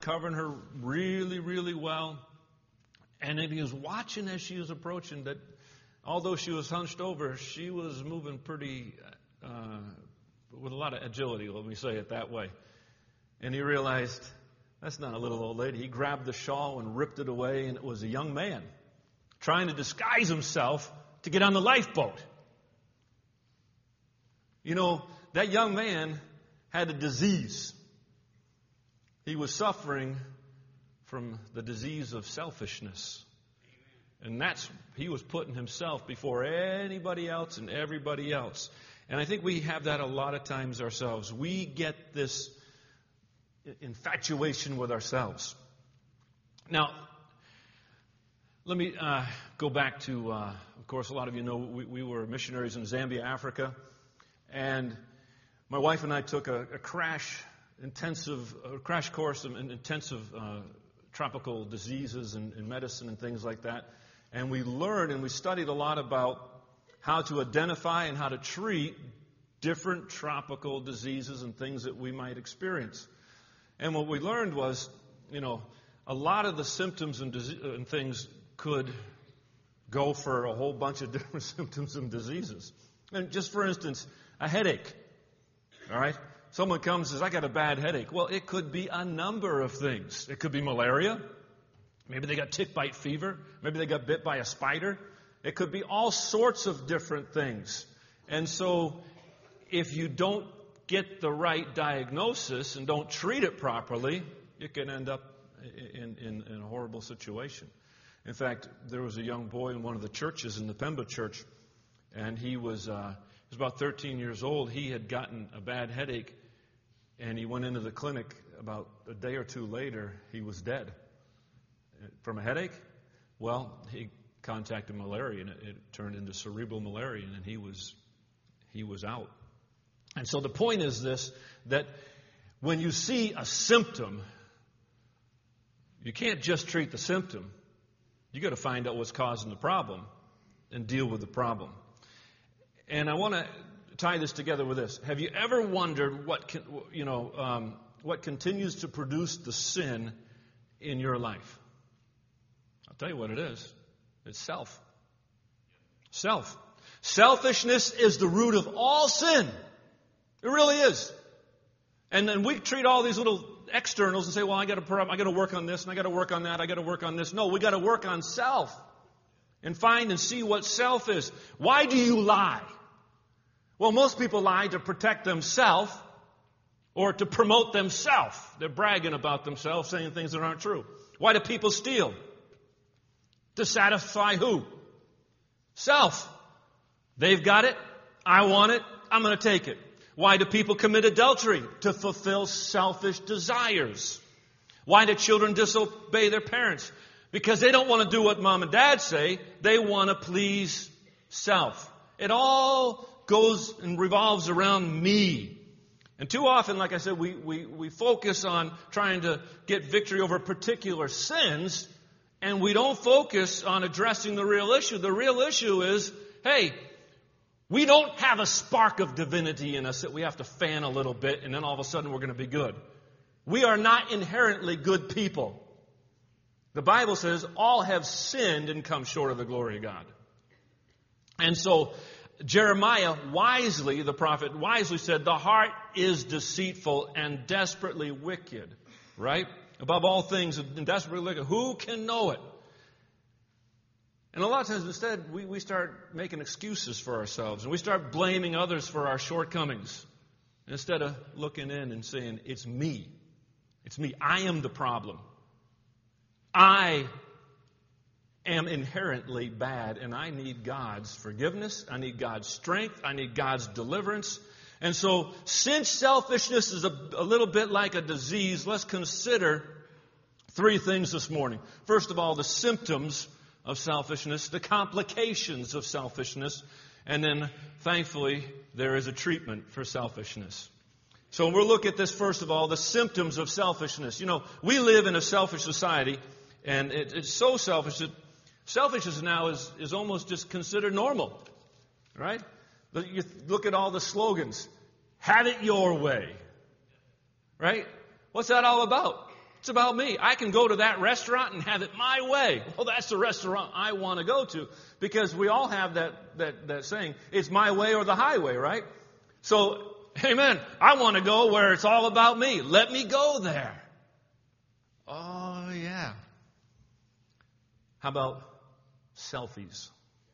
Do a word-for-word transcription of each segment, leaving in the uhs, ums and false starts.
covering her really, really well. And then he was watching as she was approaching that although she was hunched over, she was moving pretty, uh, with a lot of agility, let me say it that way. And he realized, that's not a little old lady. He grabbed the shawl and ripped it away, and it was a young man trying to disguise himself to get on the lifeboat. You know, that young man had a disease. He was suffering from the disease of selfishness. And that's, he was putting himself before anybody else and everybody else. And I think we have that a lot of times ourselves. We get this infatuation with ourselves. Now, let me uh, go back to, uh, of course, a lot of you know we, we were missionaries in Zambia, Africa. And my wife and I took a, a crash intensive a crash course in, in intensive uh, tropical diseases and, and medicine and things like that. And we learned and we studied a lot about how to identify and how to treat different tropical diseases and things that we might experience. And what we learned was, you know, a lot of the symptoms and, dis- and things could go for a whole bunch of different symptoms and diseases. And just for instance, a headache. All right? Someone comes and says, I got a bad headache. Well, it could be a number of things. It could be malaria. Maybe they got tick bite fever. Maybe they got bit by a spider. It could be all sorts of different things. And so if you don't get the right diagnosis and don't treat it properly, you can end up in, in, in a horrible situation. In fact, there was a young boy in one of the churches in the Pemba church, and he was, uh, he was about thirteen years old. He had gotten a bad headache, and he went into the clinic. About a day or two later, he was dead. From a headache? Well, he contacted malaria, and it, it turned into cerebral malaria, and he was he was out. And so the point is this, that when you see a symptom, you can't just treat the symptom. You got to find out what's causing the problem and deal with the problem. And I want to tie this together with this. Have you ever wondered what can, you know um, what continues to produce the sin in your life? I'll tell you what it is. It's self. Self. Selfishness is the root of all sin. It really is. And then we treat all these little externals and say, well, I got to I got to work on this and I got to work on that. I got to work on this. No, we got to work on self and find and see what self is. Why do you lie? Well, most people lie to protect themselves or to promote themselves. They're bragging about themselves, saying things that aren't true. Why do people steal? To satisfy who? Self. They've got it. I want it. I'm going to take it. Why do people commit adultery? To fulfill selfish desires. Why do children disobey their parents? Because they don't want to do what mom and dad say. They want to please self. It all goes and revolves around me. And too often, like I said, we, we, we focus on trying to get victory over particular sins, and we don't focus on addressing the real issue. The real issue is, hey, we don't have a spark of divinity in us that we have to fan a little bit, and then all of a sudden we're going to be good. We are not inherently good people. The Bible says all have sinned and come short of the glory of God. And so Jeremiah wisely, the prophet wisely said, the heart is deceitful and desperately wicked. Right? Above all things, and desperately wicked. Who can know it? And a lot of times instead, we, we start making excuses for ourselves. And we start blaming others for our shortcomings. Instead of looking in and saying, it's me. It's me. I am the problem. I am inherently bad, and I need God's forgiveness. I need God's strength. I need God's deliverance. And so, since selfishness is a, a little bit like a disease, let's consider three things this morning. First of all, the symptoms of selfishness, the complications of selfishness, and then, thankfully, there is a treatment for selfishness. So we'll look at this, first of all, the symptoms of selfishness. You know, we live in a selfish society, and it, it's so selfish that selfishness now is, is almost just considered normal, right? You look at all the slogans. Have it your way, right? What's that all about? It's about me. I can go to that restaurant and have it my way. Well, that's the restaurant I want to go to. Because we all have that, that, that saying, it's my way or the highway, right? So, amen. I want to go where it's all about me. Let me go there. Oh, yeah. How about selfies?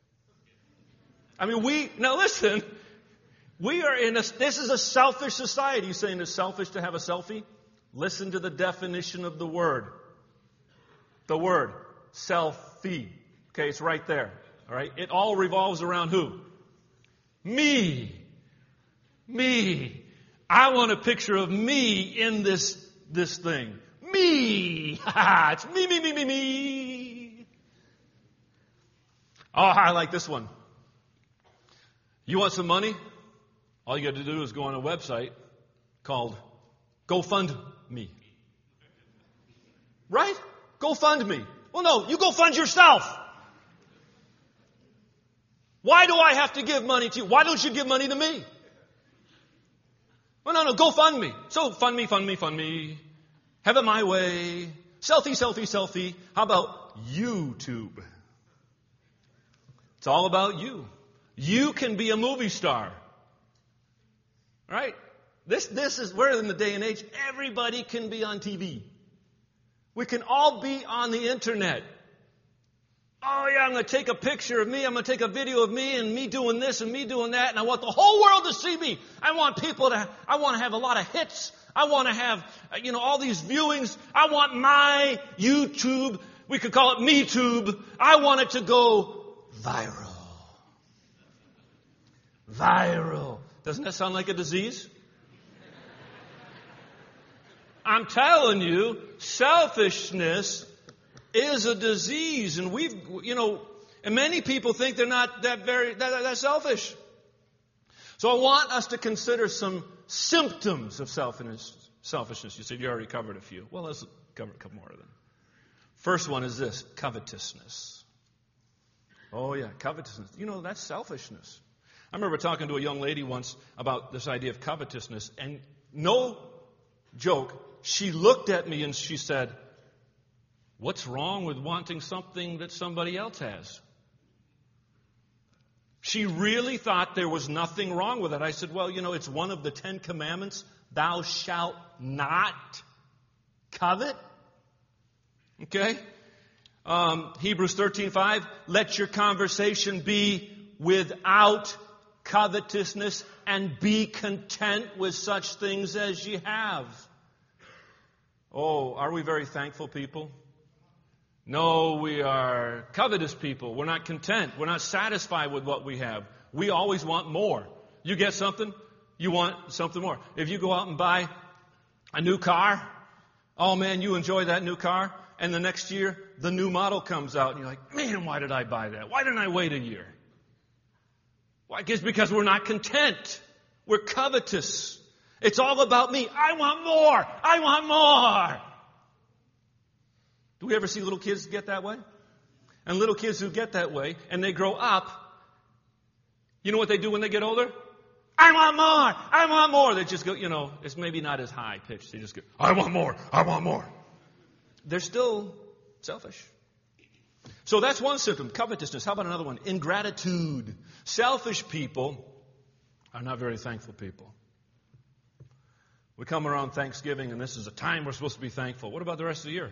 I mean, we, now listen, we are in a, this is a selfish society. You saying it's selfish to have a selfie? Listen to the definition of the word. The word, selfie. Okay, it's right there. All right? It all revolves around who? Me. Me. I want a picture of me in this, this thing. Me. It's me, me, me, me, me. Oh, I like this one. You want some money? All you got to do is go on a website called GoFundMe. Right? GoFundMe. Well, no, you go fund yourself. Why do I have to give money to you? Why don't you give money to me? Well, no, no, go fund me. So fund me, fund me, fund me. Have it my way. Selfie, selfie, selfie. How about YouTube? It's all about you. You can be a movie star. Right? This, this is, we're in the day and age, everybody can be on T V. We can all be on the internet. Oh yeah, I'm going to take a picture of me, I'm going to take a video of me and me doing this and me doing that, and I want the whole world to see me. I want people to, I want to have a lot of hits. I want to have, you know, all these viewings. I want my YouTube, we could call it MeTube. I want it to go viral. Viral. Doesn't that sound like a disease? I'm telling you, selfishness is a disease, and we've, you know, and many people think they're not that very, that, that selfish. So I want us to consider some symptoms of selfishness. Selfishness. You said you already covered a few. Well, let's cover a couple more of them. First one is this, covetousness. Oh yeah, covetousness. You know, that's selfishness. I remember talking to a young lady once about this idea of covetousness, and no joke, she looked at me and she said, "What's wrong with wanting something that somebody else has?" She really thought there was nothing wrong with it. I said, well, you know, it's one of the Ten Commandments. Thou shalt not covet. Okay? Um, Hebrews thirteen five, let your conversation be without covetousness, and be content with such things as ye have. Oh, are we very thankful people? No, we are covetous people. We're not content. We're not satisfied with what we have. We always want more. You get something, you want something more. If you go out and buy a new car, oh man, you enjoy that new car, and the next year the new model comes out, and you're like, man, why did I buy that? Why didn't I wait a year? Why? It's because we're not content. We're covetous. It's all about me. I want more. I want more. Do we ever see little kids get that way? And little kids who get that way, and they grow up, you know what they do when they get older? I want more. I want more. They just go, you know, it's maybe not as high pitched. They just go, I want more. I want more. They're still selfish. So that's one symptom, covetousness. How about another one? Ingratitude. Selfish people are not very thankful people. We come around Thanksgiving, and this is a time we're supposed to be thankful. What about the rest of the year?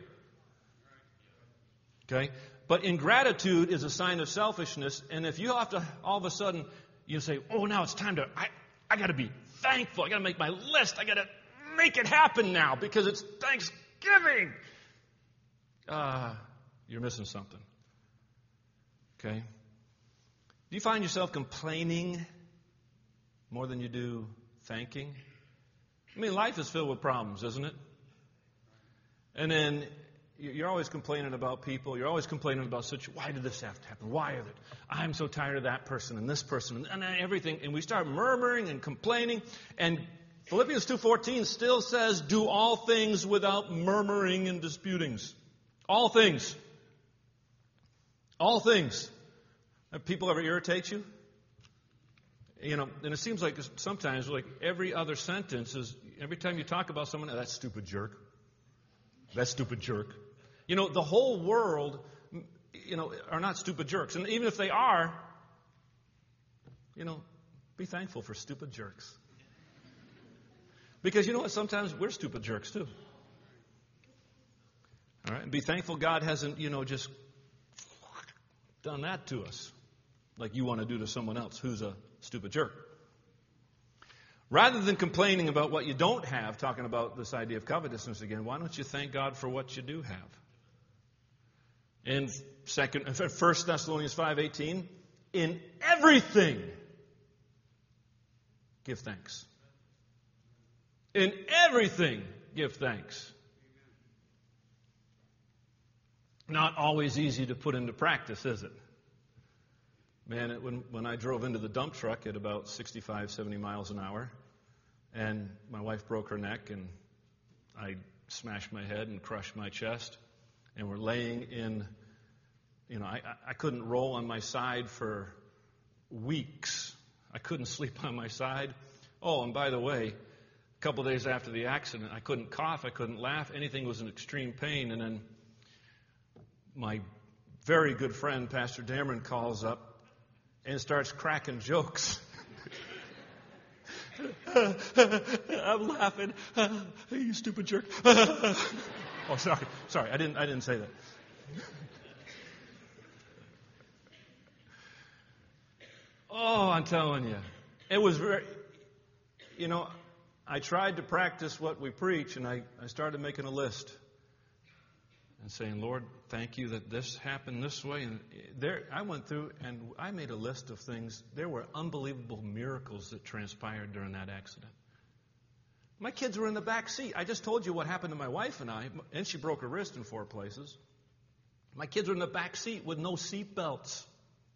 Okay? But ingratitude is a sign of selfishness, and if you have to, all of a sudden, you say, oh, now it's time to, I, I got to be thankful. I got to make my list. I got to make it happen now because it's Thanksgiving. Uh, you're missing something. Okay? Do you find yourself complaining more than you do thanking? I mean, life is filled with problems, isn't it? And then you're always complaining about people. You're always complaining about situations. Why did this have to happen? Why is it? I'm so tired of that person and this person and everything. And we start murmuring and complaining. And Philippians two fourteen still says, do all things without murmuring and disputings. All things. All things. Have people ever irritate you? You know, and it seems like sometimes, like every other sentence is, every time you talk about someone, oh, that stupid jerk. That stupid jerk. You know, the whole world, you know, are not stupid jerks. And even if they are, you know, be thankful for stupid jerks. Because you know what? Sometimes we're stupid jerks too. All right? And be thankful God hasn't, you know, just done that to us like you want to do to someone else who's a stupid jerk. Rather than complaining about what you don't have, talking about this idea of covetousness again, why don't you thank God for what you do have? In second, First Thessalonians five eighteen, in everything, give thanks. In everything, give thanks. Not always easy to put into practice, is it? Man, it, when, when I drove into the dump truck at about sixty-five, seventy miles an hour, and my wife broke her neck, and I smashed my head and crushed my chest, and we're laying in, you know, I, I couldn't roll on my side for weeks. I couldn't sleep on my side. Oh, and by the way, a couple days after the accident, I couldn't cough, I couldn't laugh, anything was in extreme pain, and then my very good friend, Pastor Dameron, calls up and starts cracking jokes. I'm laughing. You stupid jerk. Oh, sorry. Sorry, I didn't I didn't say that. Oh, I'm telling you. It was very, you know, I tried to practice what we preach, and I, I started making a list. And saying, Lord, thank you that this happened this way. And there, I went through and I made a list of things. There were unbelievable miracles that transpired during that accident. My kids were in the back seat. I just told you what happened to my wife and I, and she broke her wrist in four places. My kids were in the back seat with no seat belts.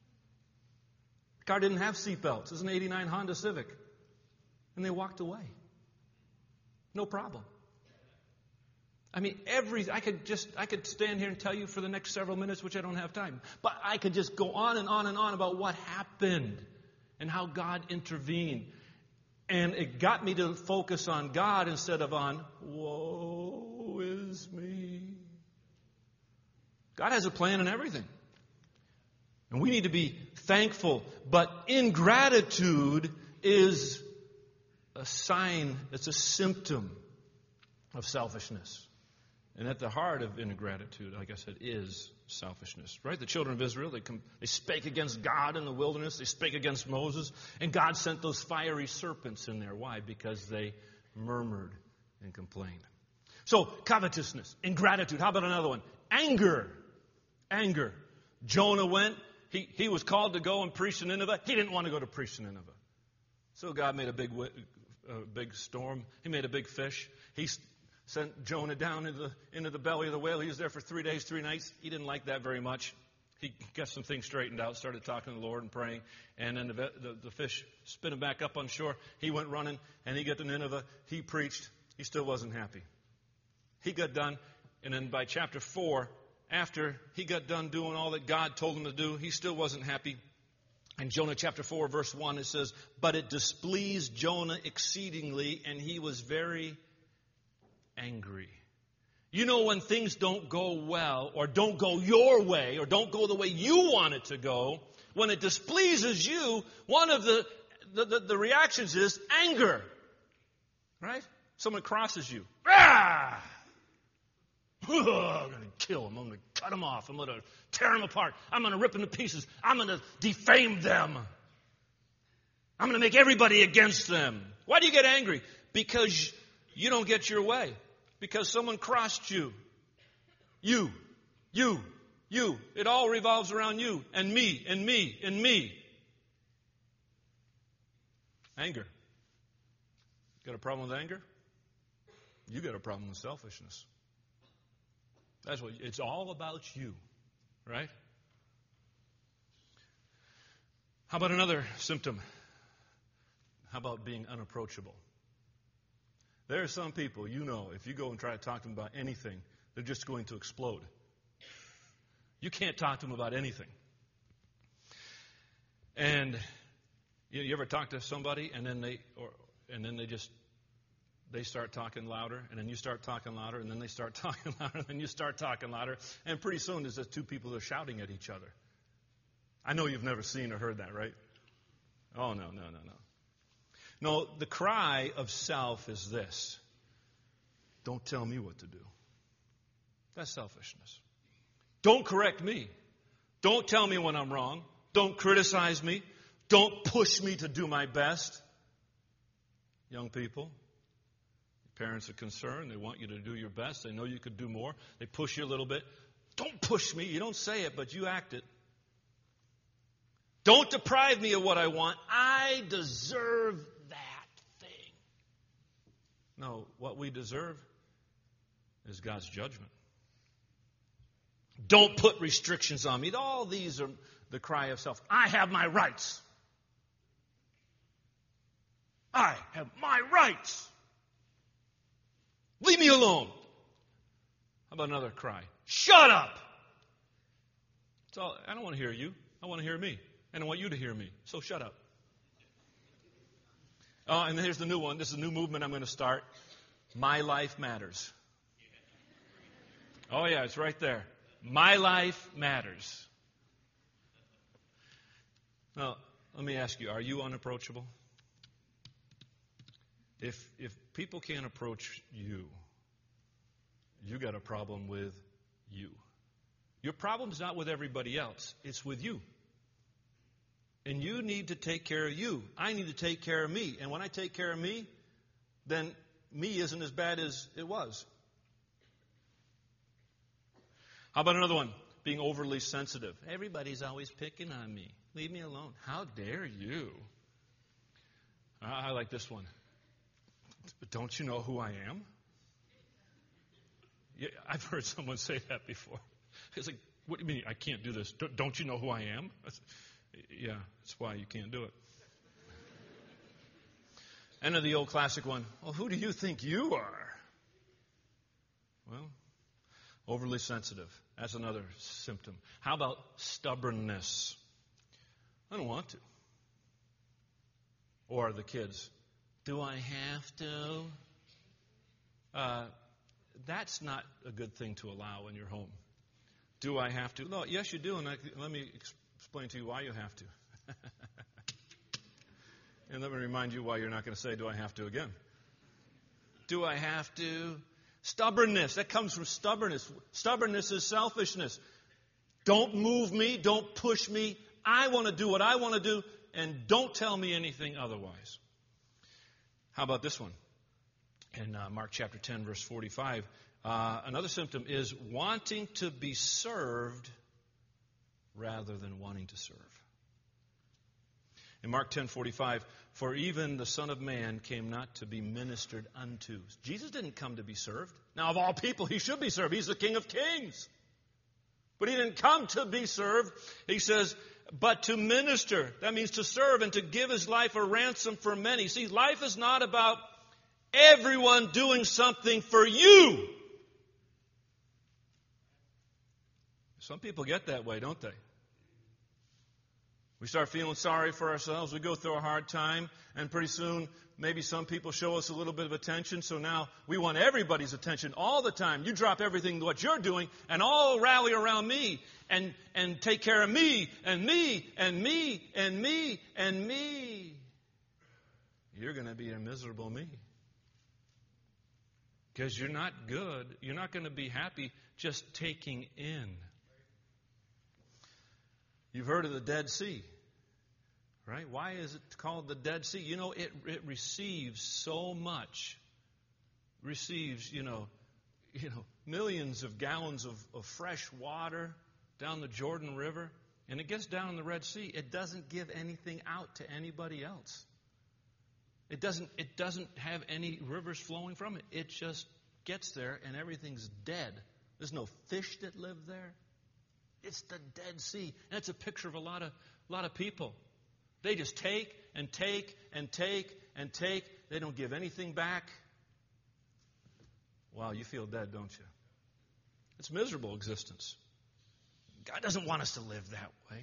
The car didn't have seat belts. It was an eighty-nine Honda Civic. And they walked away. No problem. I mean, every, I could just, I could stand here and tell you for the next several minutes, which I don't have time. But I could just go on and on and on about what happened and how God intervened. And it got me to focus on God instead of on, woe is me. God has a plan in everything. And we need to be thankful. But ingratitude is a sign, it's a symptom of selfishness. And at the heart of ingratitude, like I said, is selfishness. Right? The children of Israel, they, com- they spake against God in the wilderness. They spake against Moses. And God sent those fiery serpents in there. Why? Because they murmured and complained. So, covetousness, ingratitude. How about another one? Anger. Anger. Jonah went. He, he was called to go and preach to Nineveh. He didn't want to go to preach to Nineveh. So God made a big, a big storm. He made a big fish. He sent Jonah down into the, into the belly of the whale. He was there for three days, three nights. He didn't like that very much. He got some things straightened out, started talking to the Lord and praying. And then the, the, the fish spit him back up on shore. He went running, and he got to Nineveh. He preached. He still wasn't happy. He got done, and then by chapter four, after he got done doing all that God told him to do, he still wasn't happy. In Jonah chapter four, verse one, it says, but it displeased Jonah exceedingly, and he was very angry. You know, when things don't go well, or don't go your way, or don't go the way you want it to go, when it displeases you, one of the, the, the, the reactions is anger. Right? Someone crosses you. Ah! I'm going to kill him. I'm going to cut him off. I'm going to tear him apart. I'm going to rip him to pieces. I'm going to defame them. I'm going to make everybody against them. Why do you get angry? Because you don't get your way. Because someone crossed you. You, you, you. It all revolves around you and me and me and me. Anger. Got a problem with anger? You got a problem with selfishness. That's what it's all about you, right? How about another symptom? How about being unapproachable? There are some people, you know, if you go and try to talk to them about anything, they're just going to explode. You can't talk to them about anything. And you, you ever talk to somebody and then they or and then they just they start talking louder, and then you start talking louder, and then they start talking louder, and then you start talking louder, and pretty soon there's just two people that are shouting at each other. I know you've never seen or heard that, right? Oh, no, no, no, no. No, the cry of self is this. Don't tell me what to do. That's selfishness. Don't correct me. Don't tell me when I'm wrong. Don't criticize me. Don't push me to do my best. Young people, parents are concerned. They want you to do your best. They know you could do more. They push you a little bit. Don't push me. You don't say it, but you act it. Don't deprive me of what I want. I deserve that thing. No, what we deserve is God's judgment. Don't put restrictions on me. All these are the cry of self. I have my rights. I have my rights. Leave me alone. How about another cry? Shut up. It's all, I don't want to hear you. I want to hear me. And I want you to hear me. So shut up. Oh, and here's the new one. This is a new movement I'm going to start. My life matters. Oh, yeah, it's right there. My life matters. Now, let me ask you, are you unapproachable? If if people can't approach you, you got a problem with you. Your problem's not with everybody else. It's with you. And you need to take care of you. I need to take care of me. And when I take care of me, then me isn't as bad as it was. How about another one? Being overly sensitive. Everybody's always picking on me. Leave me alone. How dare you? I like this one. Don't you know who I am? Yeah, I've heard someone say that before. It's like, what do you mean I can't do this? Don't you know who I am? Yeah, that's why you can't do it. And then the old classic one, well, who do you think you are? Well, overly sensitive. That's another symptom. How about stubbornness? I don't want to. Or the kids, do I have to? Uh, that's not a good thing to allow in your home. Do I have to? No, yes, you do, and I, let me explain to you why you have to. And let me remind you why you're not going to say, do I have to again? Do I have to? Stubbornness, that comes from stubbornness. Stubbornness is selfishness. Don't move me, don't push me. I want to do what I want to do, and don't tell me anything otherwise. How about this one? In uh, Mark chapter ten, verse forty-five, uh, another symptom is wanting to be served rather than wanting to serve. In Mark ten forty-five, for even the Son of Man came not to be ministered unto. Jesus didn't come to be served. Now, of all people, he should be served. He's the King of Kings. But he didn't come to be served. He says, but to minister. That means to serve and to give his life a ransom for many. See, life is not about everyone doing something for you. Some people get that way, don't they? We start feeling sorry for ourselves. We go through a hard time, and pretty soon, maybe some people show us a little bit of attention, so now we want everybody's attention all the time. You drop everything what you're doing, and all rally around me, and, and take care of me, and me, and me, and me, and me. You're going to be a miserable me. Because you're not good. You're not going to be happy just taking in. You've heard of the Dead Sea, right? Why is it called the Dead Sea? You know, it it receives so much, receives, you know, you know, millions of gallons of, of fresh water down the Jordan River, and it gets down in the Red Sea. It doesn't give anything out to anybody else. It doesn't it doesn't have any rivers flowing from it. It just gets there, and everything's dead. There's no fish that live there. It's the Dead Sea. And it's a picture of a lot of, a lot of people. They just take and take and take and take. They don't give anything back. Wow, you feel dead, don't you? It's a miserable existence. God doesn't want us to live that way.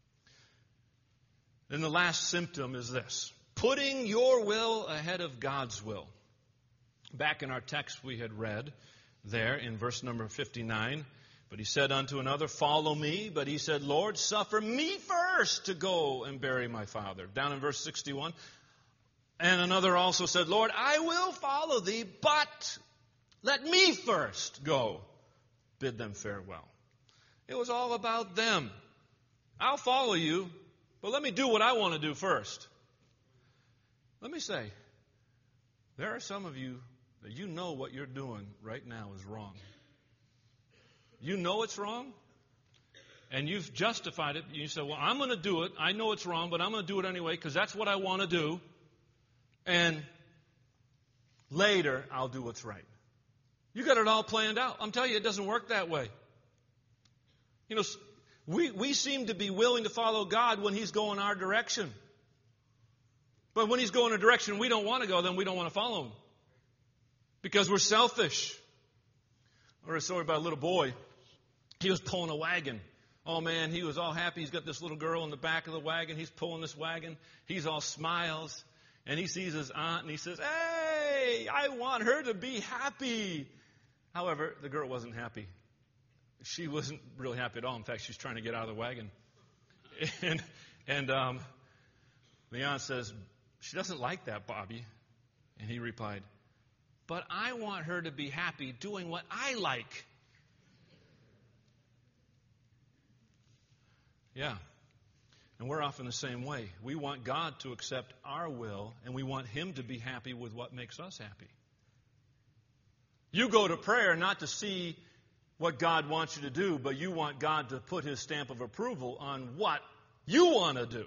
Then the last symptom is this: putting your will ahead of God's will. Back in our text we had read there in verse number fifty-nine, but he said unto another, follow me. But he said, Lord, suffer me first to go and bury my father. Down in verse sixty-one, and another also said, Lord, I will follow thee, but let me first go bid them farewell. It was all about them. I'll follow you, but let me do what I want to do first. Let me say, there are some of you that you know what you're doing right now is wrong. You know it's wrong, and you've justified it. You say, well, I'm going to do it. I know it's wrong, but I'm going to do it anyway because that's what I want to do. And later, I'll do what's right. You got it all planned out. I'm telling you, it doesn't work that way. You know, we, we seem to be willing to follow God when He's going our direction. But when He's going a direction we don't want to go, then we don't want to follow Him. Because we're selfish. I read a story about a little boy. He was pulling a wagon. Oh, man, he was all happy. He's got this little girl in the back of the wagon. He's pulling this wagon. He's all smiles. And he sees his aunt, and he says, hey, I want her to be happy. However, the girl wasn't happy. She wasn't really happy at all. In fact, she's trying to get out of the wagon. And, and um, the aunt says, she doesn't like that, Bobby. And he replied, but I want her to be happy doing what I like. Yeah. And we're often the same way. We want God to accept our will, and we want Him to be happy with what makes us happy. You go to prayer not to see what God wants you to do, but you want God to put His stamp of approval on what you want to do.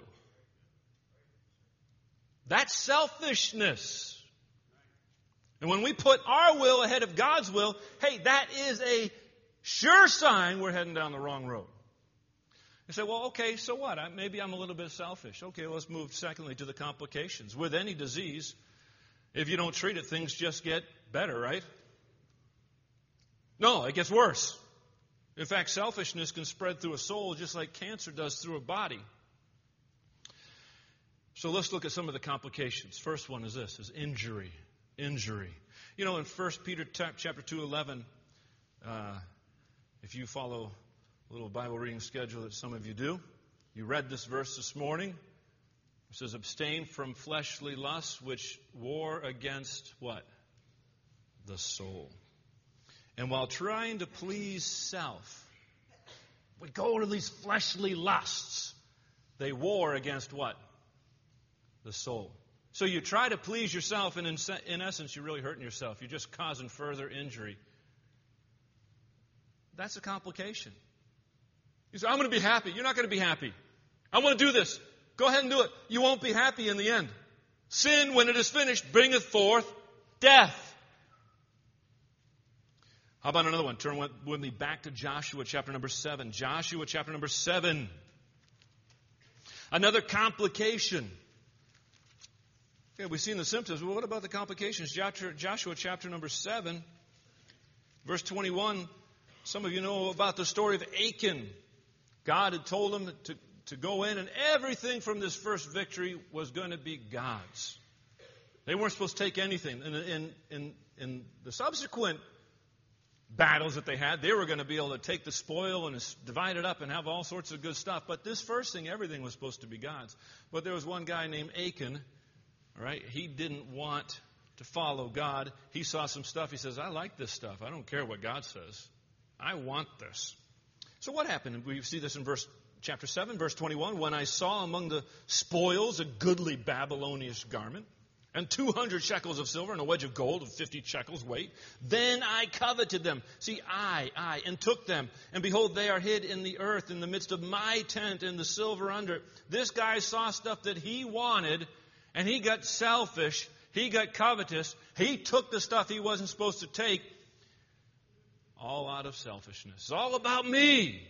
That's selfishness. And when we put our will ahead of God's will, hey, that is a sure sign we're heading down the wrong road. You say, well, okay, so what? I, maybe I'm a little bit selfish. Okay, well, let's move secondly to the complications. With any disease, if you don't treat it, things just get better, right? No, it gets worse. In fact, selfishness can spread through a soul just like cancer does through a body. So let's look at some of the complications. First one is this, is injury. Injury. You know, in First Peter chapter two, eleven, uh, if you follow a little Bible reading schedule that some of you do, you read this verse this morning. It says, abstain from fleshly lusts which war against what? The soul. And while trying to please self, we go to these fleshly lusts. They war against what? The soul. So you try to please yourself, and in, in essence, you're really hurting yourself. You're just causing further injury. That's a complication. You say, I'm going to be happy. You're not going to be happy. I want to do this. Go ahead and do it. You won't be happy in the end. Sin, when it is finished, bringeth forth death. How about another one? Turn with me back to Joshua chapter number seven. Joshua chapter number seven. Another complication. Okay, we've seen the symptoms. Well, what about the complications? Joshua chapter number seven, verse twenty-one. Some of you know about the story of Achan. God had told him to, to go in, and everything from this first victory was going to be God's. They weren't supposed to take anything. In, in, in, in the subsequent battles that they had, they were going to be able to take the spoil and divide it up and have all sorts of good stuff. But this first thing, everything was supposed to be God's. But there was one guy named Achan. All right, he didn't want to follow God. He saw some stuff. He says, I like this stuff. I don't care what God says. I want this. So what happened? We see this in verse chapter seven, verse twenty-one. When I saw among the spoils a goodly Babylonian garment, and two hundred shekels of silver, and a wedge of gold of fifty shekels weight, then I coveted them. See, I, I, and took them. And behold, they are hid in the earth in the midst of my tent, and the silver under it. This guy saw stuff that he wanted, and he got selfish. He got covetous. He took the stuff he wasn't supposed to take, all out of selfishness. It's all about me.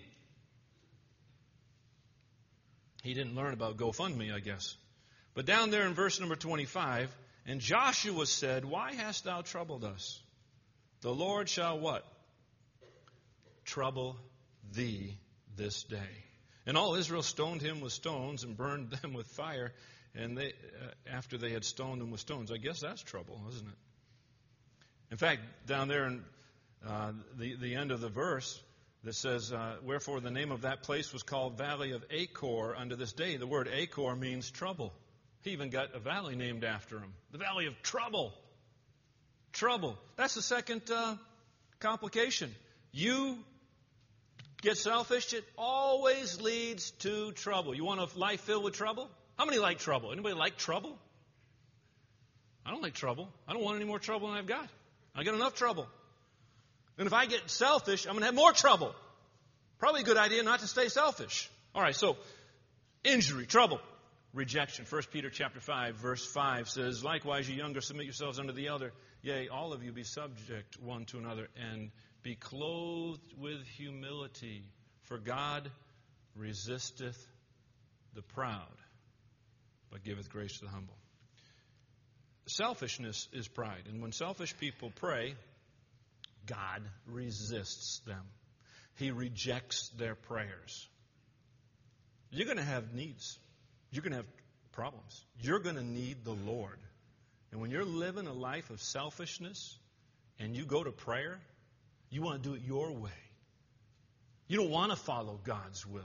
He didn't learn about GoFundMe, I guess. But down there in verse number twenty-five, and Joshua said, why hast thou troubled us? The Lord shall what? Trouble thee this day. And all Israel stoned him with stones and burned them with fire. And they, uh, after they had stoned him with stones, I guess that's trouble, isn't it? In fact, down there in uh, the, the end of the verse that says, uh, wherefore the name of that place was called Valley of Achor unto this day. The word Achor means trouble. He even got a valley named after him. The Valley of Trouble. Trouble. That's the second uh, complication. You get selfish, it always leads to trouble. You want a life filled with trouble? How many like trouble? Anybody like trouble? I don't like trouble. I don't want any more trouble than I've got. I got enough trouble. And if I get selfish, I'm going to have more trouble. Probably a good idea not to stay selfish. All right, so injury, trouble, rejection. First Peter chapter five, verse five says, likewise, you younger, submit yourselves unto the elder. Yea, all of you be subject one to another, and be clothed with humility. For God resisteth the proud, but giveth grace to the humble. Selfishness is pride. And when selfish people pray, God resists them. He rejects their prayers. You're going to have needs. You're going to have problems. You're going to need the Lord. And when you're living a life of selfishness and you go to prayer, you want to do it your way. You don't want to follow God's will.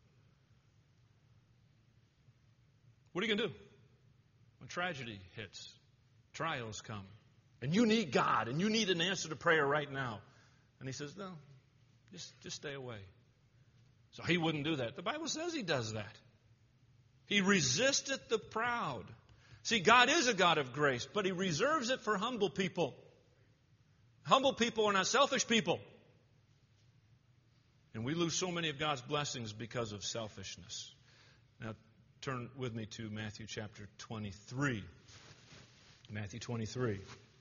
What are you going to do when tragedy hits? Trials come. And you need God, and you need an answer to prayer right now. And he says, no, just, just stay away. So he wouldn't do that. The Bible says he does that. He resisteth the proud. See, God is a God of grace, but he reserves it for humble people. Humble people are not selfish people. And we lose so many of God's blessings because of selfishness. Now, turn with me to Matthew chapter twenty-three. Matthew twenty-three.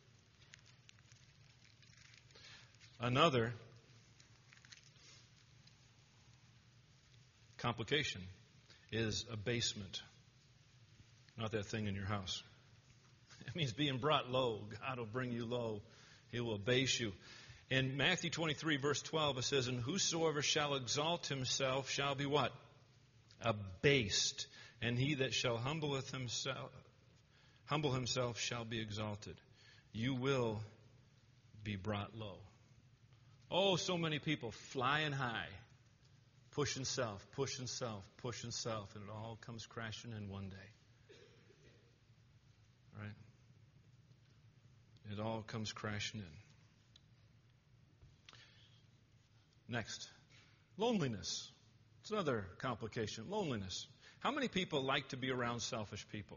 Another complication is abasement. Not that thing in your house. It means being brought low. God will bring you low. He will abase you. In Matthew twenty-three, verse twelve, it says, and whosoever shall exalt himself shall be what? Abased. And he that shall humbleth himself, humble himself shall be exalted. You will be brought low. Oh, so many people flying high, pushing self, pushing self, pushing self, and it all comes crashing in one day. Right? It all comes crashing in. Next, loneliness. It's another complication. Loneliness. How many people like to be around selfish people?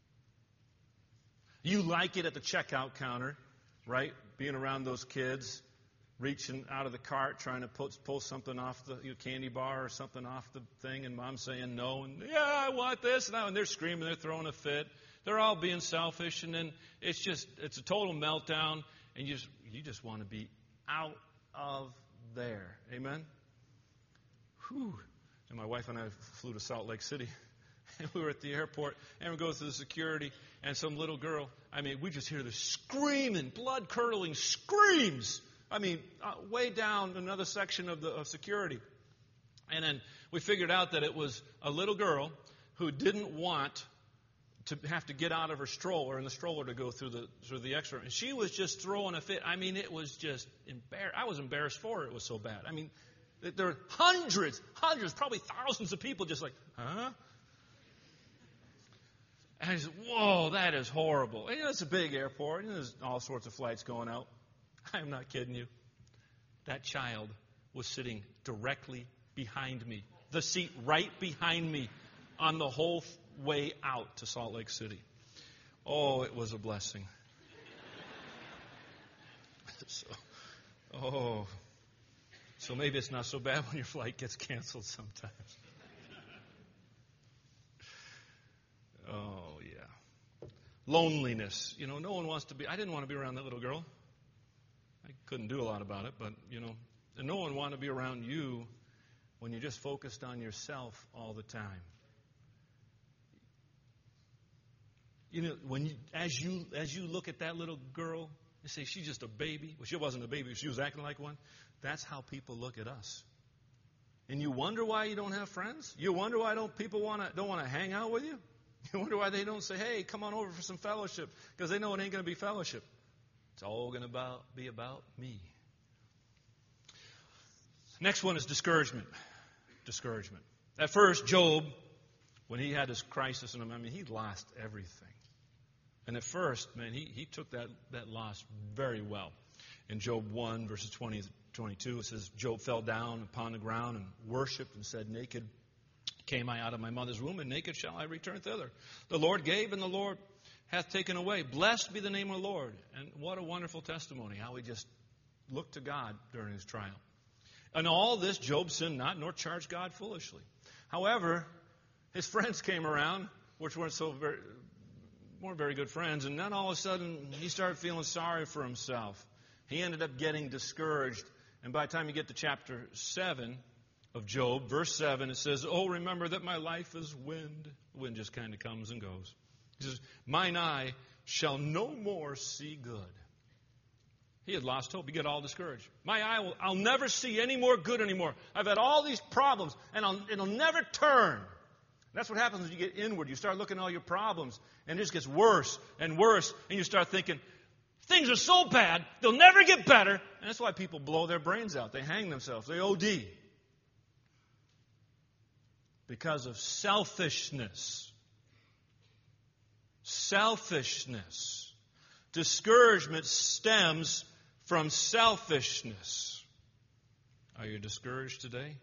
You like it at the checkout counter, right? Being around those kids, reaching out of the cart, trying to pull, pull something off the you know, candy bar or something off the thing, and mom saying no, and yeah, I want this, and, and they're screaming, they're throwing a fit. They're all being selfish, and then it's just, it's a total meltdown, and you just, you just want to be out of there. Amen? Whew. And my wife and I flew to Salt Lake City, and we were at the airport, and we go through the security, and some little girl, I mean, we just hear this screaming, blood-curdling screams. I mean, uh, way down another section of the of security. And then we figured out that it was a little girl who didn't want to have to get out of her stroller and the stroller to go through the through the X-ray. And she was just throwing a fit. I mean, it was just embarrassing. I was embarrassed for her. It was so bad. I mean, there were hundreds, hundreds, probably thousands of people just like, huh? And I said, whoa, that is horrible. And, you know, it's a big airport. And there's all sorts of flights going out. I'm not kidding you. That child was sitting directly behind me. The seat right behind me on the whole way out to Salt Lake City. Oh, it was a blessing. so, oh, so maybe it's not so bad when your flight gets canceled sometimes. Oh, yeah. Loneliness. You know, no one wants to be, I didn't want to be around that little girl. I couldn't do a lot about it, but, you know, and no one wanted to be around you when you're just focused on yourself all the time. You know, when you, as you as you look at that little girl, you say she's just a baby. Well, she wasn't a baby; she was acting like one. That's how people look at us. And you wonder why you don't have friends. You wonder why don't people want to don't want to hang out with you. You wonder why they don't say, "Hey, come on over for some fellowship," because they know it ain't going to be fellowship. It's all going to be about me. Next one is discouragement. Discouragement. At first, Job, when he had this crisis, and I mean, he lost everything. And at first, man, he, he took that, that loss very well. In Job one, verses twenty to twenty-two, it says, Job fell down upon the ground and worshipped and said, naked came I out of my mother's womb, and naked shall I return thither. The Lord gave, and the Lord hath taken away. Blessed be the name of the Lord. And what a wonderful testimony, how he just looked to God during his trial. And all this, Job sinned not, nor charged God foolishly. However, his friends came around, which weren't so very, weren't very good friends, and then all of a sudden he started feeling sorry for himself. He ended up getting discouraged. And by the time you get to chapter seven of Job, verse seven, it says, oh, remember that my life is wind. Wind just kind of comes and goes. He says, mine eye shall no more see good. He had lost hope. He got all discouraged. My eye will, I'll never see any more good anymore. I've had all these problems, and I'll, it'll never turn. That's what happens when you get inward. You start looking at all your problems, and it just gets worse and worse, and you start thinking, things are so bad, they'll never get better. And that's why people blow their brains out. They hang themselves. They O D. Because of selfishness. Selfishness. Discouragement stems from selfishness. Are you discouraged today?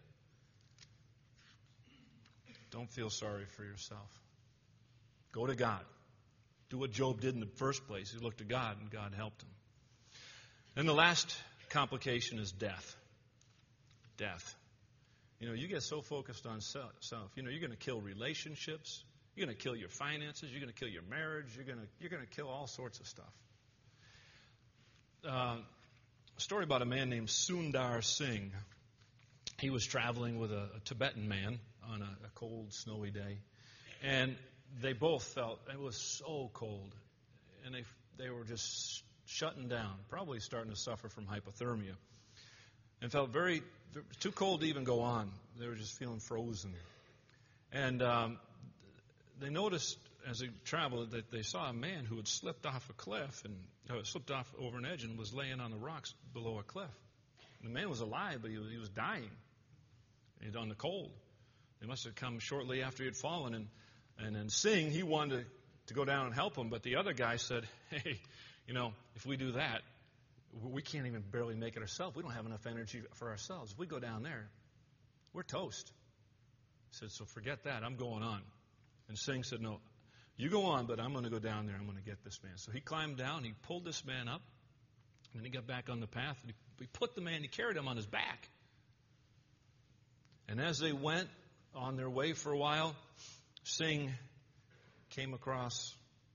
Don't feel sorry for yourself. Go to God. Do what Job did in the first place. He looked to God, and God helped him. And the last complication is death. Death. You know, you get so focused on self. You know, you're going to kill relationships. You're going to kill your finances. You're going to kill your marriage. You're going to you're going to kill all sorts of stuff. Uh, a story about a man named Sundar Singh. He was traveling with a, a Tibetan man on a, a cold, snowy day, and they both felt it was so cold, and they they were just shutting down, probably starting to suffer from hypothermia, and felt very too cold to even go on. They were just feeling frozen, and um, they noticed as they traveled that they saw a man who had slipped off a cliff and uh, slipped off over an edge and was laying on the rocks below a cliff. The man was alive, but he was, he was dying. He'd on the cold. They must have come shortly after he had fallen, and and then Singh, he wanted to, to go down and help him, but the other guy said, hey, you know, if we do that, we can't even barely make it ourselves. We don't have enough energy for ourselves. If we go down there, we're toast. He said, so forget that. I'm going on. And Singh said, no, you go on, but I'm going to go down there. I'm going to get this man. So he climbed down. He pulled this man up. And then he got back on the path. And he, he put the man, he carried him on his back. And as they went on their way for a while, Singh came across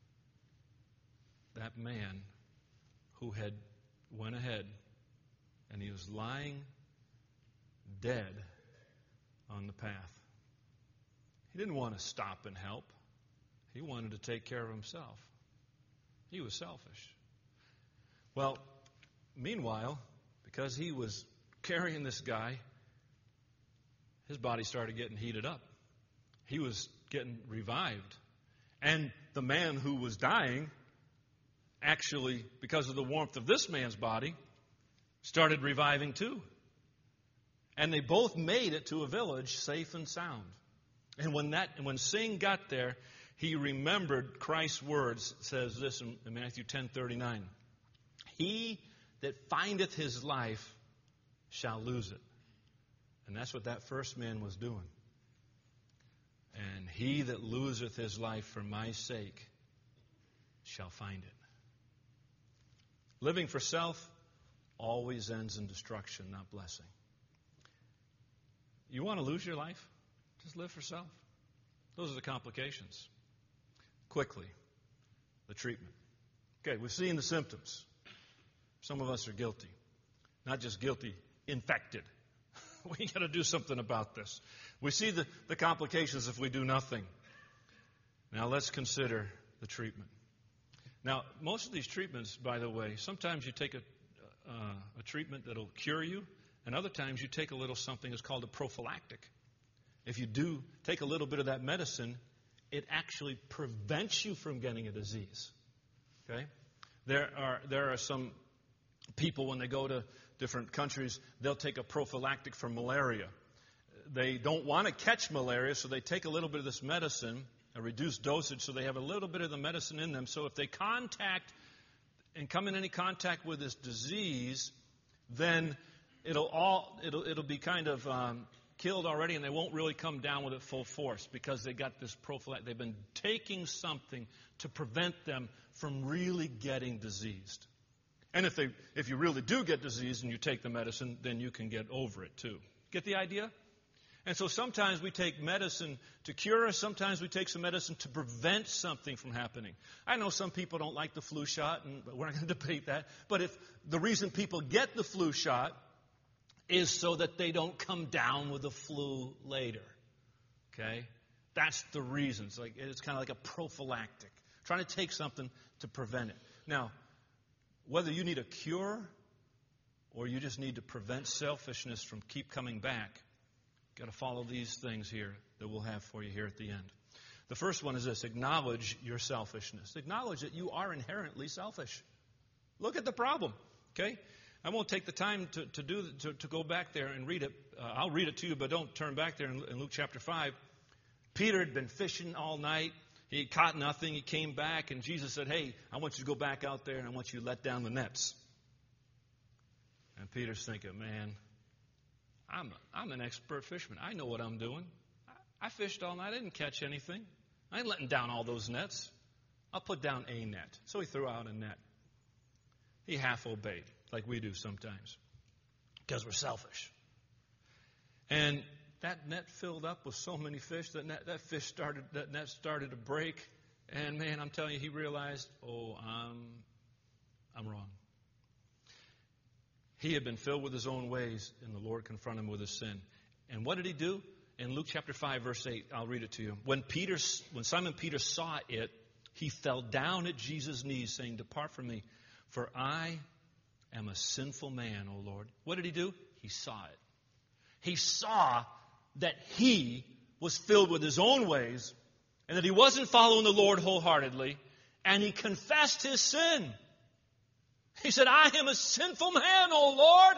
that man who had went ahead, and he was lying dead on the path. He didn't want to stop and help. He wanted to take care of himself. He was selfish. Well, meanwhile, because he was carrying this guy, his body started getting heated up. He was getting revived. And the man who was dying, actually, because of the warmth of this man's body, started reviving too. And they both made it to a village safe and sound. And when that, when Singh got there, he remembered Christ's words. It says this in, in Matthew ten thirty-nine. He that findeth his life shall lose it. And that's what that first man was doing. And he that loseth his life for my sake shall find it. Living for self always ends in destruction, not blessing. You want to lose your life? Just live for self. Those are the complications. Quickly, the treatment. Okay, we've seen the symptoms. Some of us are guilty. Not just guilty, infected. We got to do something about this. We see the, the complications if we do nothing. Now let's consider the treatment. Now, most of these treatments, by the way, sometimes you take a, uh, a treatment that will cure you, and other times you take a little something that's called a prophylactic. If you do take a little bit of that medicine, it actually prevents you from getting a disease. Okay? There are there are some people, when they go to different countries, they'll take a prophylactic for malaria. They don't want to catch malaria, so they take a little bit of this medicine, a reduced dosage, so they have a little bit of the medicine in them. So if they contact and come in any contact with this disease, then it'll all it'll it'll be kind of um, killed already, and they won't really come down with it full force because they got this prophylactic. They've been taking something to prevent them from really getting diseased. And if they if you really do get diseased and you take the medicine, then you can get over it too. Get the idea? And so sometimes we take medicine to cure us. Sometimes we take some medicine to prevent something from happening. I know some people don't like the flu shot, and we're not going to debate that. But if the reason people get the flu shot is so that they don't come down with the flu later. Okay? That's the reason. It's, like, it's kind of like a prophylactic. Trying to take something to prevent it. Now, whether you need a cure or you just need to prevent selfishness from keep coming back, you've got to follow these things here that we'll have for you here at the end. The first one is this: acknowledge your selfishness. Acknowledge that you are inherently selfish. Look at the problem, okay? I won't take the time to, to do to, to go back there and read it. Uh, I'll read it to you, but don't turn back there in, in Luke chapter five. Peter had been fishing all night. He caught nothing. He came back, and Jesus said, hey, I want you to go back out there, and I want you to let down the nets. And Peter's thinking, man, I'm, I'm an expert fisherman. I know what I'm doing. I, I fished all night. I didn't catch anything. I ain't letting down all those nets. I'll put down a net. So he threw out a net. He half obeyed, like we do sometimes, because we're selfish. And that net filled up with so many fish that net, that fish started that net started to break. And man, I'm telling you, he realized, oh, I'm I'm wrong. He had been filled with his own ways, and the Lord confronted him with his sin. And what did he do? In Luke chapter five, verse eight, I'll read it to you. When Peter, when Simon Peter saw it, he fell down at Jesus' knees, saying, depart from me, for I am a sinful man, O Lord. What did he do? He saw it. He saw that he was filled with his own ways and that he wasn't following the Lord wholeheartedly, and he confessed his sin. He said, I am a sinful man, O Lord.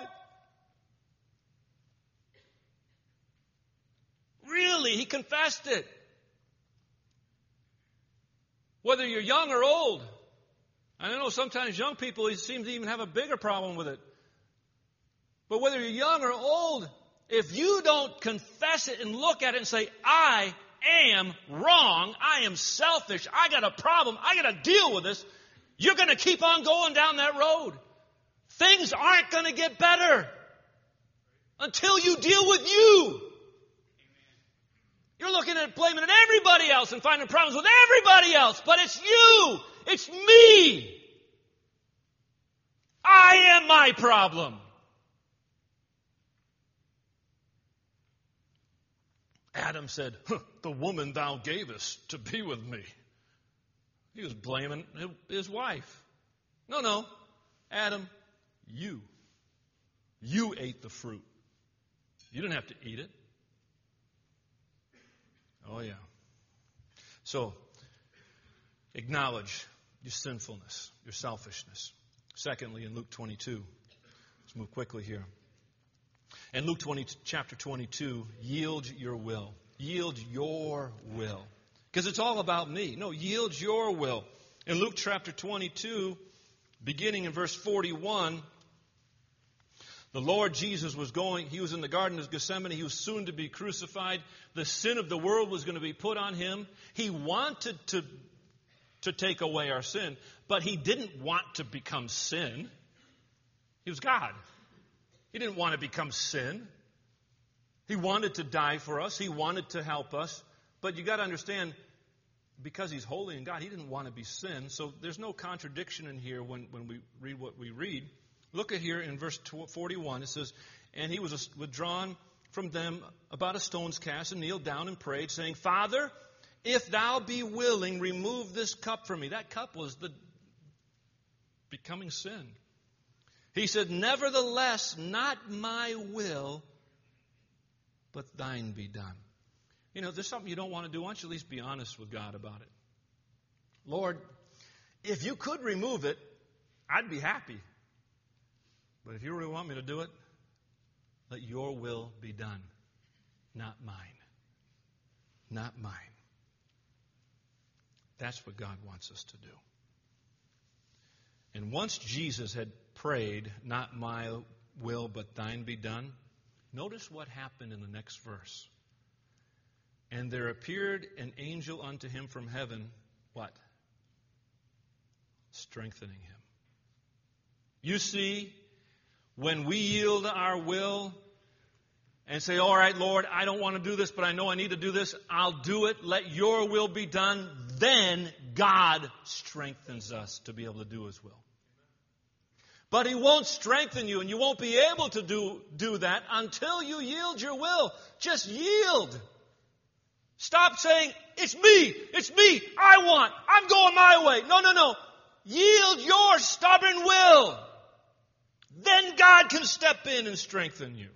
Really, he confessed it. Whether you're young or old, I know sometimes young people seem to even have a bigger problem with it. But whether you're young or old, if you don't confess it and look at it and say, I am wrong, I am selfish, I got a problem, I got to deal with this, you're going to keep on going down that road. Things aren't going to get better until you deal with you. You're looking at blaming it everybody else and finding problems with everybody else, but it's you. It's me. I am my problem. Adam said, huh, the woman thou gavest to be with me. He was blaming his wife. No, no. Adam, you. You ate the fruit. You didn't have to eat it. Oh, yeah. So, acknowledge your sinfulness, your selfishness. Secondly, in Luke twenty-two, let's move quickly here. In Luke twenty, chapter twenty-two, yield your will. Yield your will. Because it's all about me. No, yield your will. In Luke chapter twenty-two, beginning in verse forty-one, the Lord Jesus was going, he was in the Garden of Gethsemane. He was soon to be crucified. The sin of the world was going to be put on him. He wanted to, to take away our sin, but he didn't want to become sin. He was God. He didn't want to become sin. He wanted to die for us. He wanted to help us. But you got to understand, because he's holy and God, he didn't want to be sin. So there's no contradiction in here when, when we read what we read. Look at here in verse forty-one. It says, and he was withdrawn from them about a stone's cast and kneeled down and prayed, saying, Father, if thou be willing, remove this cup from me. That cup was the becoming sin. He said, nevertheless, not my will, but thine be done. You know, if there's something you don't want to do, why don't you at least be honest with God about it? Lord, if you could remove it, I'd be happy. But if you really want me to do it, let your will be done, not mine. Not mine. That's what God wants us to do. And once Jesus had prayed, not my will, but thine be done, notice what happened in the next verse. And there appeared an angel unto him from heaven, what? Strengthening him. You see, when we yield our will and say, all right, Lord, I don't want to do this, but I know I need to do this, I'll do it, let your will be done, then God strengthens us to be able to do his will. But he won't strengthen you, and you won't be able to do, do that until you yield your will. Just yield. Stop saying, it's me, it's me, I want, I'm going my way. No, no, no. Yield your stubborn will. Then God can step in and strengthen you.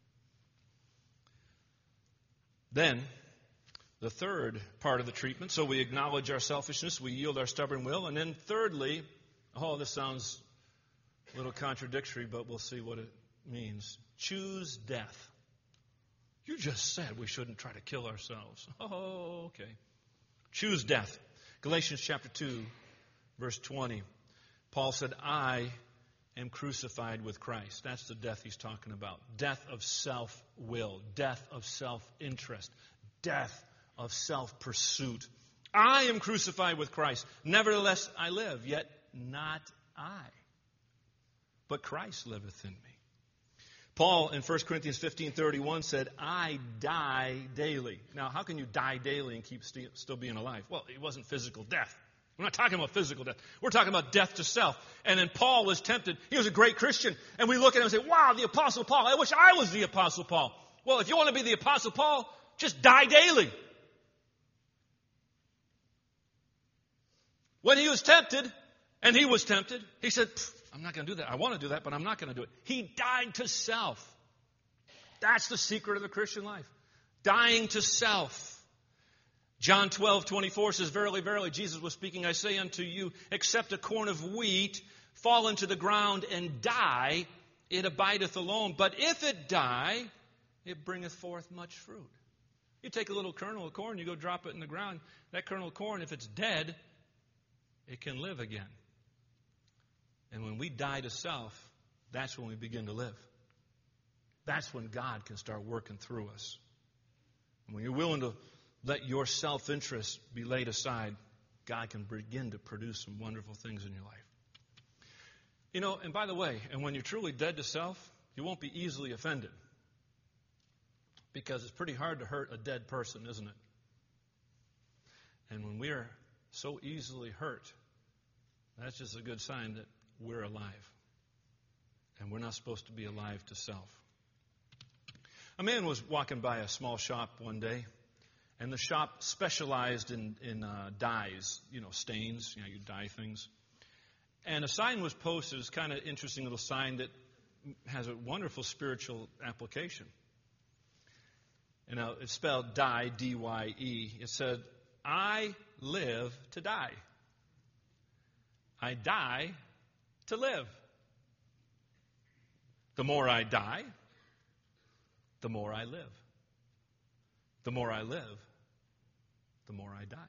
Then, the third part of the treatment, so we acknowledge our selfishness, we yield our stubborn will, and then thirdly, oh, this sounds a little contradictory, but we'll see what it means. Choose death. You just said we shouldn't try to kill ourselves. Oh, okay. Choose death. Galatians chapter two, verse twenty. Paul said, I am crucified with Christ. That's the death he's talking about. Death of self-will. Death of self-interest. Death of self-pursuit. I am crucified with Christ. Nevertheless I live, yet not I, but Christ liveth in me. Paul in First Corinthians fifteen thirty-one said, I die daily. Now, how can you die daily and keep st- still being alive? Well, it wasn't physical death. We're not talking about physical death. We're talking about death to self. And then Paul was tempted. He was a great Christian. And we look at him and say, wow, the Apostle Paul. I wish I was the Apostle Paul. Well, if you want to be the Apostle Paul, just die daily. When he was tempted, and he was tempted, he said, I'm not going to do that. I want to do that, but I'm not going to do it. He died to self. That's the secret of the Christian life. Dying to self. John twelve twenty-four says, verily, verily, Jesus was speaking, I say unto you, except a corn of wheat fall into the ground and die, it abideth alone. But if it die, it bringeth forth much fruit. You take a little kernel of corn, you go drop it in the ground. That kernel of corn, if it's dead, it can live again. And when we die to self, that's when we begin to live. That's when God can start working through us. And when you're willing to let your self-interest be laid aside, God can begin to produce some wonderful things in your life. You know, and by the way, and when you're truly dead to self, you won't be easily offended. Because it's pretty hard to hurt a dead person, isn't it? And when we are so easily hurt, that's just a good sign that we're alive. And we're not supposed to be alive to self. A man was walking by a small shop one day, and the shop specialized in, in uh, dyes, you know, stains, you know, you dye things. And a sign was posted, it's kind of interesting little sign that has a wonderful spiritual application. You know, it's spelled dye, D Y E. It said, I live to die. I die to live. The more I die, the more I live. The more I live, the more I die.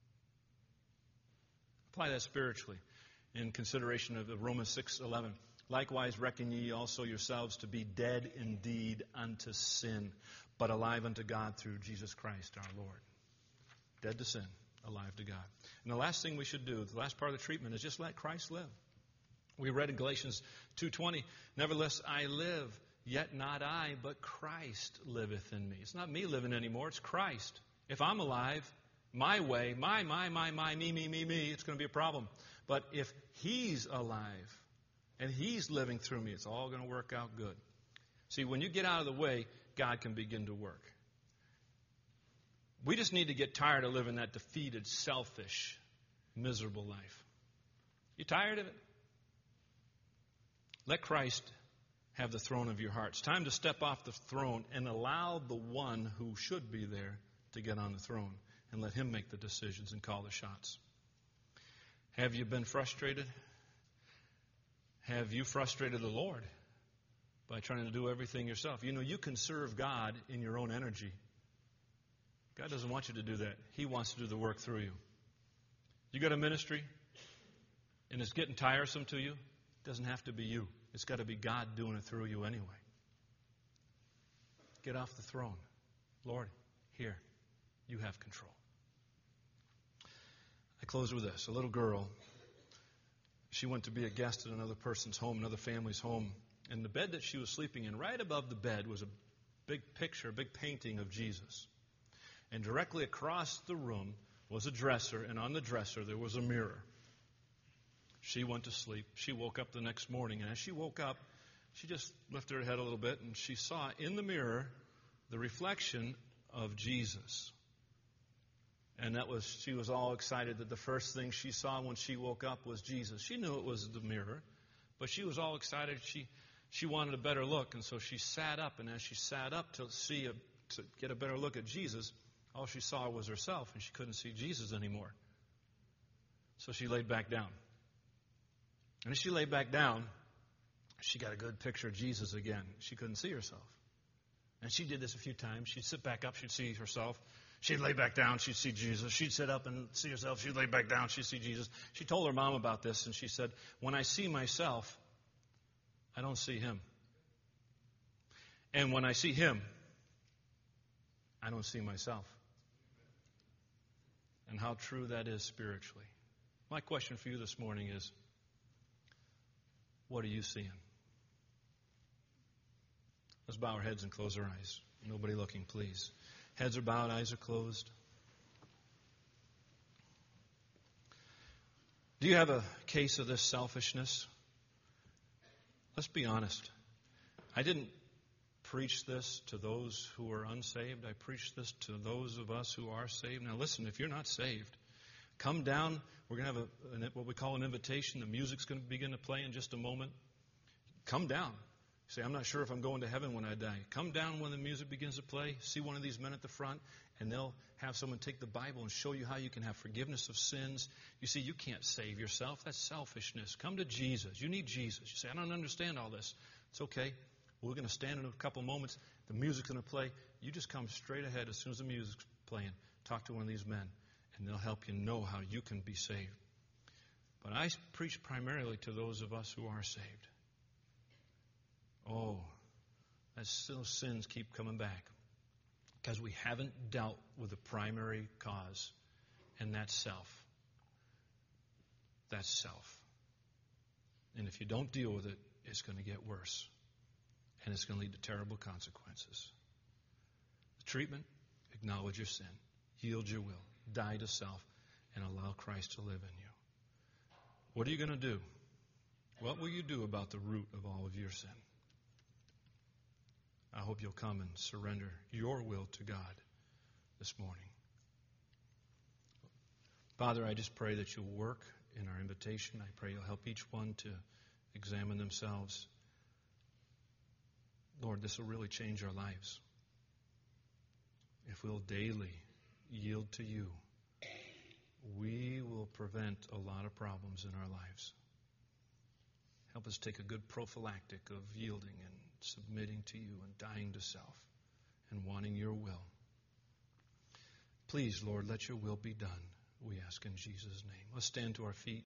Apply that spiritually in consideration of Romans six eleven. Likewise reckon ye also yourselves to be dead indeed unto sin, but alive unto God through Jesus Christ our Lord. Dead to sin, alive to God. And the last thing we should do, the last part of the treatment, is just let Christ live. We read in Galatians two twenty, nevertheless I live, yet not I, but Christ liveth in me. It's not me living anymore, it's Christ. If I'm alive, my way, my, my, my, my, me, me, me, me, it's going to be a problem. But if He's alive and He's living through me, it's all going to work out good. See, when you get out of the way, God can begin to work. We just need to get tired of living that defeated, selfish, miserable life. You tired of it? Let Christ have the throne of your heart. It's time to step off the throne and allow the one who should be there to get on the throne and let Him make the decisions and call the shots. Have you been frustrated? Have you frustrated the Lord by trying to do everything yourself? You know, you can serve God in your own energy. God doesn't want you to do that. He wants to do the work through you. You got a ministry and it's getting tiresome to you? It doesn't have to be you. It's got to be God doing it through you anyway. Get off the throne. Lord, here, you have control. I close with this. A little girl, she went to be a guest at another person's home, another family's home. And the bed that she was sleeping in, right above the bed, was a big picture, a big painting of Jesus. And directly across the room was a dresser, and on the dresser there was a mirror. She went to sleep. She woke up the next morning, and as she woke up, she just lifted her head a little bit, and she saw in the mirror the reflection of Jesus. And that was, she was all excited that the first thing she saw when she woke up was Jesus. She knew it was the mirror, but she was all excited. She she wanted a better look, and so she sat up, and as she sat up to see a, to get a better look at Jesus, all she saw was herself, and she couldn't see Jesus anymore. So she laid back down. And as she laid back down, she got a good picture of Jesus again. She couldn't see herself. And she did this a few times. She'd sit back up, she'd see herself. She'd lay back down, she'd see Jesus. She'd sit up and see herself. She'd lay back down, she'd see Jesus. She told her mom about this, and she said, when I see myself, I don't see him. And when I see him, I don't see myself. And how true that is spiritually. My question for you this morning is, what are you seeing? Let's bow our heads and close our eyes. Nobody looking, please. Heads are bowed, eyes are closed. Do you have a case of this selfishness? Let's be honest. I didn't preach this to those who are unsaved. I preached this to those of us who are saved. Now listen, if you're not saved, come down. We're going to have a, what we call an invitation. The music's going to begin to play in just a moment. Come down. Say, I'm not sure if I'm going to heaven when I die. Come down when the music begins to play. See one of these men at the front, and they'll have someone take the Bible and show you how you can have forgiveness of sins. You see, you can't save yourself. That's selfishness. Come to Jesus. You need Jesus. You say, I don't understand all this. It's okay. We're going to stand in a couple moments. The music's going to play. You just come straight ahead as soon as the music's playing. Talk to one of these men, and they'll help you know how you can be saved. But I preach primarily to those of us who are saved. Oh, those sins keep coming back because we haven't dealt with the primary cause, and that's self. That's self. And if you don't deal with it, it's going to get worse, and it's going to lead to terrible consequences. The treatment, acknowledge your sin, yield your will, die to self, and allow Christ to live in you. What are you going to do? What will you do about the root of all of your sin? I hope you'll come and surrender your will to God this morning. Father, I just pray that you'll work in our invitation. I pray you'll help each one to examine themselves. Lord, this will really change our lives. If we'll daily yield to you, we will prevent a lot of problems in our lives. Help us take a good prophylactic of yielding and submitting to you and dying to self and wanting your will. Please, Lord, let your will be done, we ask in Jesus' name. Let's stand to our feet.